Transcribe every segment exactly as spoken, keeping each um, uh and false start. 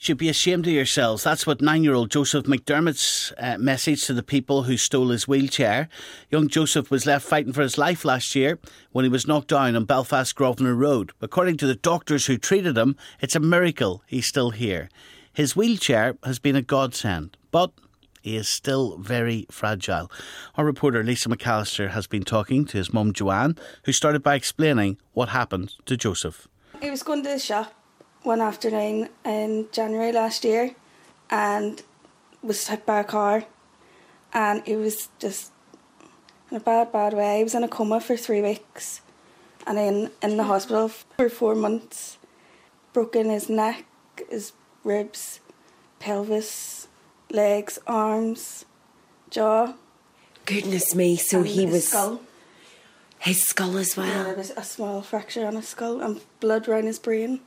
Should be ashamed of yourselves. That's what nine-year-old Joseph McDermott's uh, message to the people who stole his wheelchair. Young Joseph was left fighting for his life last year when he was knocked down on Belfast Grosvenor Road. According to the doctors who treated him, it's a miracle he's still here. His wheelchair has been a godsend, but he is still very fragile. Our reporter Lisa McAllister has been talking to his mum Joanne, who started by explaining what happened to Joseph. He was going to the shop one afternoon in January last year and was hit by a car, and he was just in a bad, bad way. He was in a coma for three weeks and then in the hospital for four months. Broken his neck, his ribs, pelvis, legs, arms, jaw. Goodness me, so and he his was... skull. His skull as well? Yeah, there was a small fracture on his skull and blood around his brain.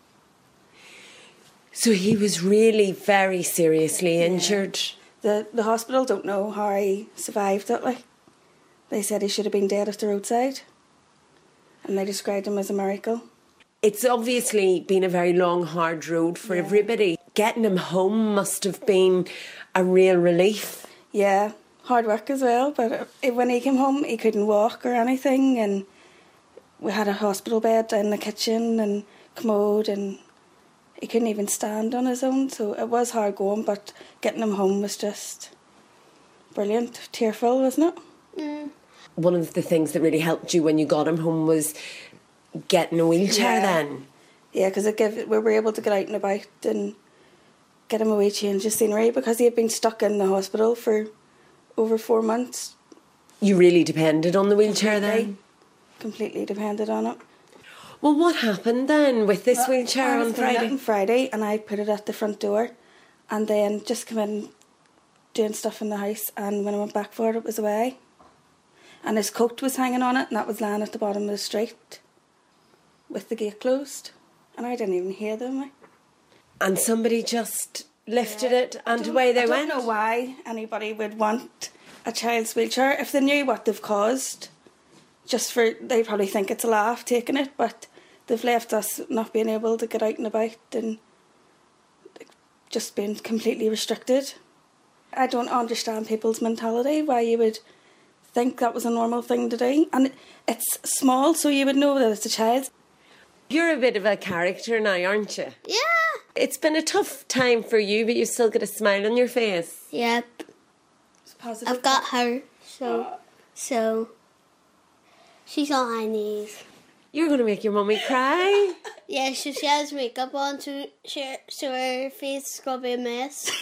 So he was really very seriously injured. Yeah. The the hospital don't know how he survived it. Like, they said he should have been dead at the roadside, and they described him as a miracle. It's obviously been a very long, hard road for yeah. everybody. Getting him home must have been a real relief. Yeah, hard work as well. But when he came home, he couldn't walk or anything, and we had a hospital bed in the kitchen and commode, and he couldn't even stand on his own, so it was hard going, but getting him home was just brilliant. Tearful, wasn't it? Mm. One of the things that really helped you when you got him home was getting a wheelchair yeah. then? Yeah, because we were able to get out and about and get him a wee change of scenery, because he had been stuck in the hospital for over four months. You really depended on the wheelchair completely, then? Completely depended on it. Well, what happened then with this well, wheelchair on Friday? I was on Friday and I put it at the front door, and then just come in doing stuff in the house, and when I went back for it, it was away. And his coat was hanging on it, and that was lying at the bottom of the street with the gate closed, and I didn't even hear them. Like. And somebody just lifted yeah. it and away they I went? I don't know why anybody would want a child's wheelchair if they knew what they've caused. Just for, they probably think it's a laugh taking it, but they've left us not being able to get out and about and just being completely restricted. I don't understand people's mentality, why you would think that was a normal thing to do. And it's small, so you would know that it's a child. You're a bit of a character now, aren't you? Yeah. It's been a tough time for you, but you've still got a smile on your face. Yep. It's positive. I've got her, so... Uh. So... She's on her knees. You're going to make your mummy cry? Yeah, so she has makeup on, so, she, so her face is going to be a mess.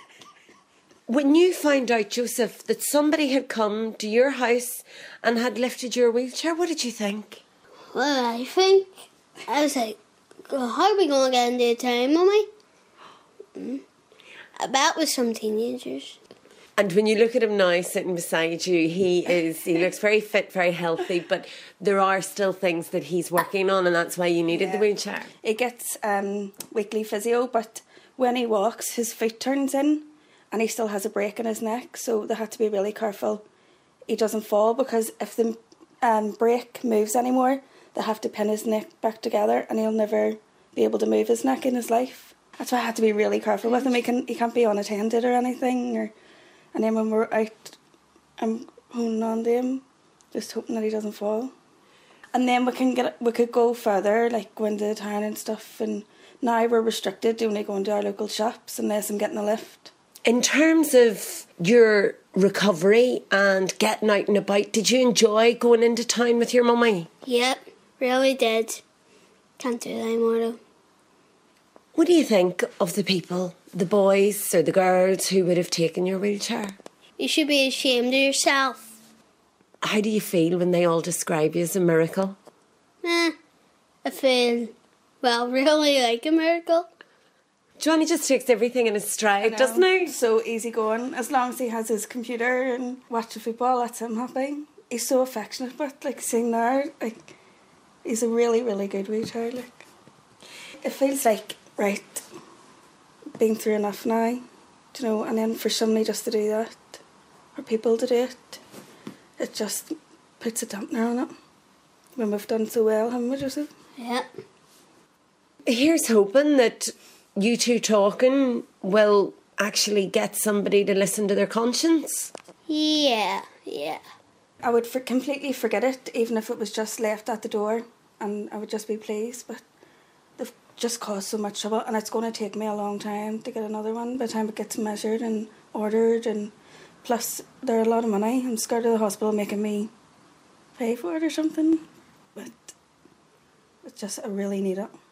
When you found out, Joseph, that somebody had come to your house and had lifted your wheelchair, what did you think? Well, I think... I was like, how are we going to get into time, Mummy? Mm. I bet with some teenagers. And when you look at him now sitting beside you, he is he looks very fit, very healthy, but there are still things that he's working on, and that's why you needed yeah. the wheelchair. He gets um, weekly physio, but when he walks, his foot turns in and he still has a break in his neck, so they had to be really careful he doesn't fall, because if the um, break moves anymore, they have to pin his neck back together and he'll never be able to move his neck in his life. That's why I had to be really careful with him. He, can, he can't be unattended or anything, or... And then when we're out, I'm holding on to him, just hoping that he doesn't fall. And then we can get we could go further, like go into the town and stuff. And now we're restricted to only going to our local shops unless I'm getting a lift. In terms of your recovery and getting out and about, did you enjoy going into town with your mummy? Yep, really did. Can't do that anymore though. What do you think of the people, the boys or the girls who would have taken your wheelchair? You should be ashamed of yourself. How do you feel when they all describe you as a miracle? Eh, I feel, well, really like a miracle. Johnny just takes everything in his stride, doesn't he? So easy going. As long as he has his computer and watching football, that's him happy. He's so affectionate, but like seeing there, like, he's a really, really good wheelchair. Like, it feels like, right, been through enough now, you know, and then for somebody just to do that, or people to do it, it just puts a dampener on it. When we've done so well, haven't we, Joseph? Yeah. Here's hoping that you two talking will actually get somebody to listen to their conscience? Yeah, yeah. I would for- completely forget it, even if it was just left at the door, and I would just be pleased. But they've just caused so much trouble, and it's going to take me a long time to get another one by the time it gets measured and ordered, and plus they're a lot of money. I'm scared of the hospital making me pay for it or something, but it's just, I really need it.